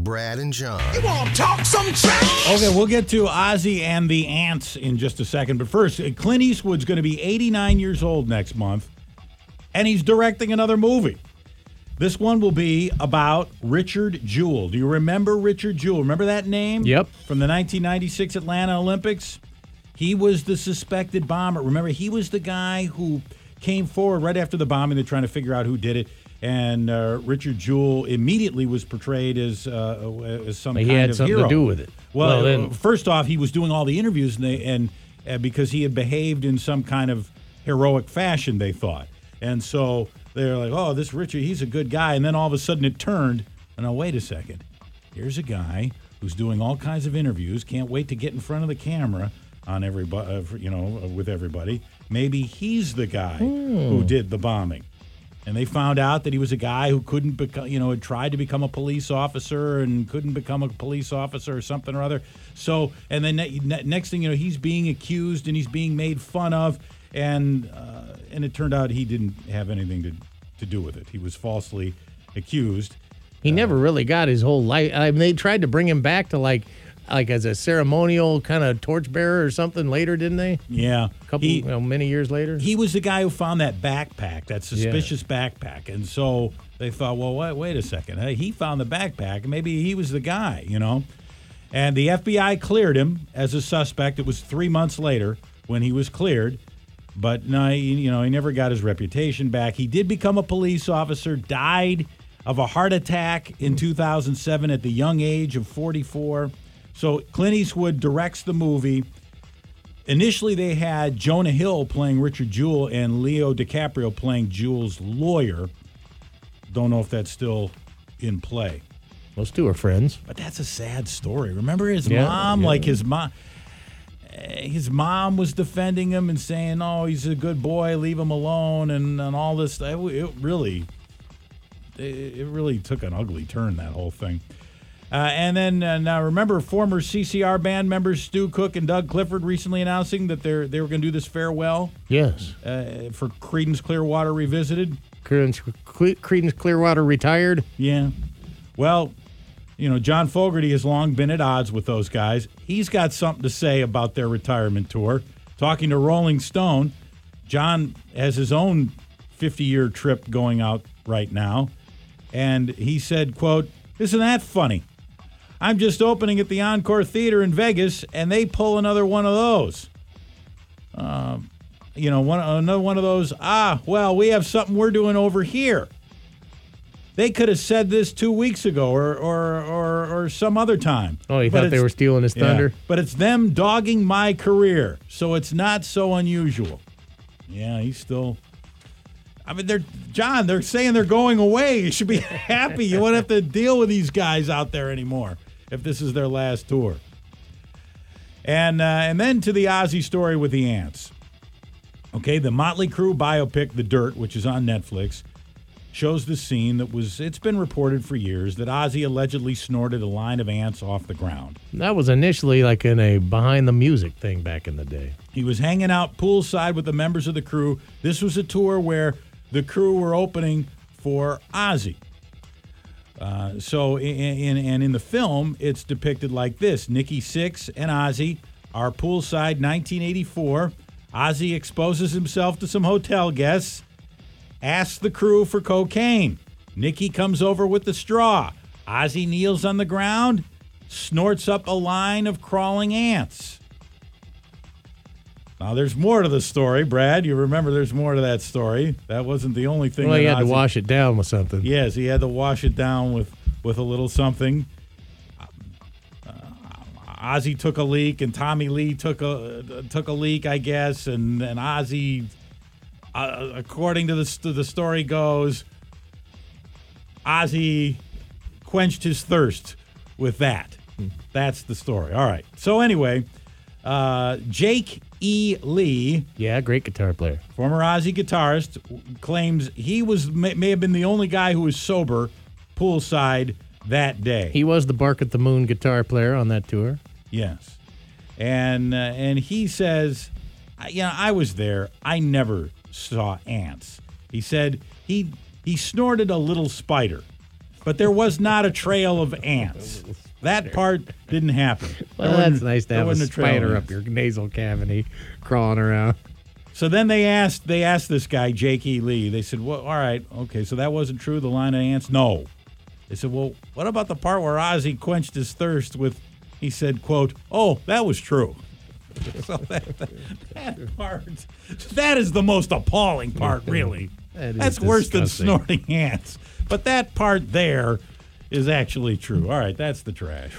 Brad and John. You want to talk some trash? Okay, we'll get to Ozzy and the Ants in just a second. But first, Clint Eastwood's going to be 89 years old next month, and he's directing another movie. This one will be about Richard Jewell. Do you remember Richard Jewell? Remember that name? Yep. From the 1996 Atlanta Olympics? He was the suspected bomber. Remember, he was the guy who came forward right after the bombing. They're trying to figure out who did it. And Richard Jewell immediately was portrayed as some kind of hero. He had something to do with it. Well, then, first off, he was doing all the interviews, and because he had behaved in some kind of heroic fashion, they thought. And so they're like, oh, this Richard, he's a good guy. And then all of a sudden it turned, and oh, wait a second. Here's a guy who's doing all kinds of interviews, can't wait to get in front of the camera on everybody, with everybody. Maybe he's the guy who did the bombing. And they found out that he was a guy who couldn't become, had tried to become a police officer and couldn't become a police officer or something or other. So, and then next thing you know, he's being accused and he's being made fun of, and it turned out he didn't have anything to do with it. He was falsely accused. He never really got his whole life. I mean, they tried to bring him back to like as a ceremonial kind of torchbearer or something later, didn't they? Yeah. Many years later. He was the guy who found that backpack, that suspicious backpack. And so they thought, well, wait a second. Hey, he found the backpack. Maybe he was the guy, And the FBI cleared him as a suspect. It was 3 months later when he was cleared. But no, he never got his reputation back. He did become a police officer, died of a heart attack in 2007 at the young age of 44. So Clint Eastwood directs the movie. Initially, they had Jonah Hill playing Richard Jewell and Leo DiCaprio playing Jewell's lawyer. Don't know if that's still in play. Those two are friends. But that's a sad story. Remember his mom? Yeah. Like his mom was defending him and saying, oh, he's a good boy, leave him alone, and all this. It really took an ugly turn, that whole thing. And then now remember, former CCR band members Stu Cook and Doug Clifford recently announcing that they were going to do this farewell. Yes. For Creedence Clearwater Revisited. Creedence Clearwater retired. Yeah. Well, John Fogerty has long been at odds with those guys. He's got something to say about their retirement tour. Talking to Rolling Stone, John has his own 50-year trip going out right now. And he said, quote, "Isn't that funny? I'm just opening at the Encore Theater in Vegas, and they pull another one of those. Another one of those, well, we have something we're doing over here. They could have said this 2 weeks ago or some other time." Oh, he thought they were stealing his thunder? Yeah, but it's them dogging my career, so it's not so unusual. Yeah, he's still... I mean, they're saying they're going away. You should be happy. You won't have to deal with these guys out there anymore if this is their last tour. And then to the Ozzy story with the Ants. Okay, the Motley Crue biopic, The Dirt, which is on Netflix, shows the scene it's been reported for years that Ozzy allegedly snorted a line of ants off the ground. That was initially like in a behind the music thing back in the day. He was hanging out poolside with the members of the crew. This was a tour where the crew were opening for Ozzy. So in the film, it's depicted like this. Nikki Sixx and Ozzy are poolside 1984. Ozzy exposes himself to some hotel guests, asks the crew for cocaine. Nikki comes over with the straw. Ozzy kneels on the ground, snorts up a line of crawling ants. Now, there's more to the story, Brad. You remember there's more to that story. That wasn't the only thing. Well, he had to wash it down with something. Yes, he had to wash it down with a little something. Ozzy took a leak, and Tommy Lee took a leak, I guess, and Ozzy, according to the story goes, Ozzy quenched his thirst with that. That's the story. All right. So anyway, Jake E. Lee, great guitar player, former Ozzy guitarist, claims he may have been the only guy who was sober poolside that day. He was the Bark at the Moon guitar player on that tour. Yes, and he says, I was there. I never saw ants. He said he snorted a little spider, but there was not a trail of ants. That part didn't happen. Well, There that's wasn't- nice to there have a wasn't trail of spider ants. up your nasal cavity crawling around. So then they asked this guy, Jake E. Lee. They said, well, all right, okay, so that wasn't true, the line of ants? No. They said, well, what about the part where Ozzy quenched his thirst with, he said, quote, oh, that was true. So that part, that is the most appalling part, really. That is That's worse than disgusting. snorting ants. But that part there is actually true. All right, that's the trash.